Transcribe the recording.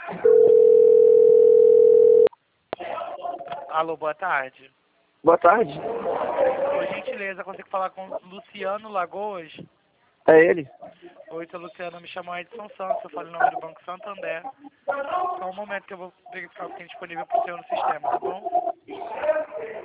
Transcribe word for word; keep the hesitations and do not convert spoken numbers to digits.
Alô, boa tarde. Boa tarde. Por gentileza, consigo falar com Luciano Lagoas? É ele? Oi, sou Luciano, me chamo Edson Santos, eu falo em nome do Banco Santander. Só um momento que eu vou verificar o que tem disponível para o senhor no sistema, tá bom?